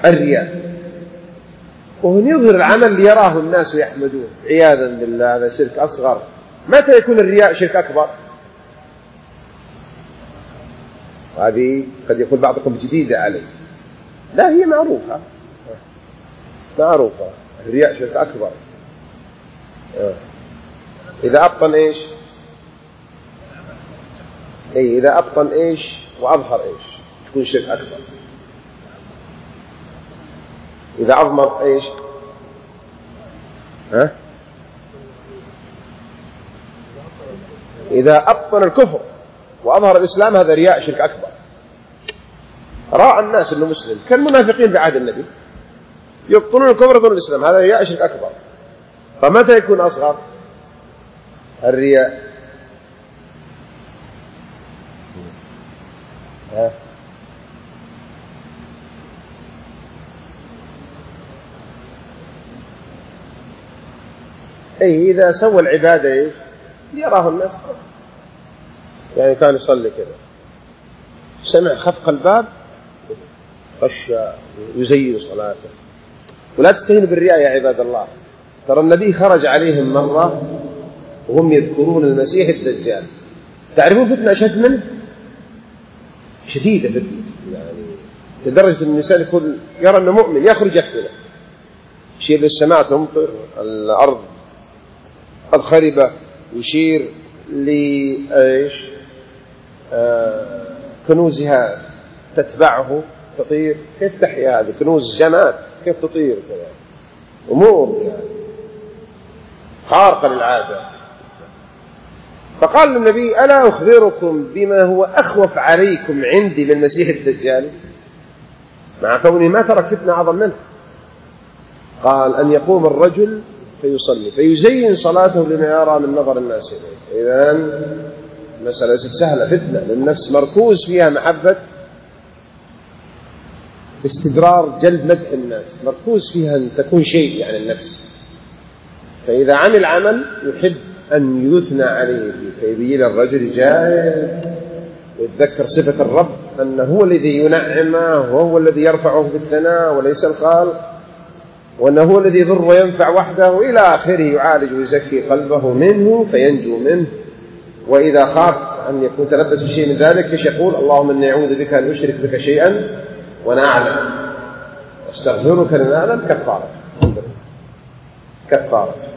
الرياء، وهو يظهر العمل ليراه الناس ويحمدوه، عياذا بالله هذا شرك أصغر. متى يكون الرياء شرك أكبر؟ هذه قد يقول بعضكم جديدة عليه، لا هي معروفة، معروفة، الرياء شرك أكبر. إذا أبطن إيش؟ أي إذا أبطن إيش وأظهر إيش تكون شرك أكبر. إذا أضمر إيش؟ إذا أبطن الكفر وأظهر الإسلام هذا رياء شرك أكبر. رأى الناس أنه مسلم، كالمنافقين بعهد النبي يبطلون الكفر ويظهرون الإسلام، هذا رياء شرك أكبر. فمتى يكون أصغر الرياء؟ أي إذا سوى العبادة إيش يراه الناس، يعني كان يصلي كذا سمع خفق الباب خش يزين صلاته. ولا تستهينوا بالرياء يا عباد الله، ترى النبي خرج عليهم مرة وهم يذكرون المسيح الدجال. تعرفون فتنة أشد منه؟ شديدة فتنة، يعني لدرجة أن الإنسان يكون يرى أنه مؤمن يخرج يفتنه، يشير للسماء تمطر، الأرض الخربة، يشير لإيش كنوزها تتبعه تطير. كيف تحيا هذه كنوز جماد كيف تطير كذا؟ أمور يعني خارقة للعادة. فقال النبي ألا أخبركم بما هو أخوف عليكم عندي من المسيح الدجال، مع كونه ما ترك فتنة أعظم منه. قال أن يقوم الرجل فيصلي فيزين صلاته لما يرى من نظر الناس إليه. إذن المسألة ليست سهلة، فتنة للنفس مركوز فيها محبة استدرار جلب مدح الناس، مركوز فيها أن تكون شيء يعني النفس. فإذا عمل عمل يحب أن يثنى عليه فيبين الرجل جاهل ويتذكر صفة الرب أنه هو الذي ينعمه وهو الذي يرفعه بالثناء وليس الخالق، وأنه هو الذي يضر وينفع وحده إلى آخره، يعالج ويزكي قلبه منه فينجو منه. وإذا خاف أن يكون تلبس بشيء من ذلك يقول اللهم إني أعوذ بك أن أشرك بك شيئا وأنا أعلم واستغفرك لما أعلم. كفارة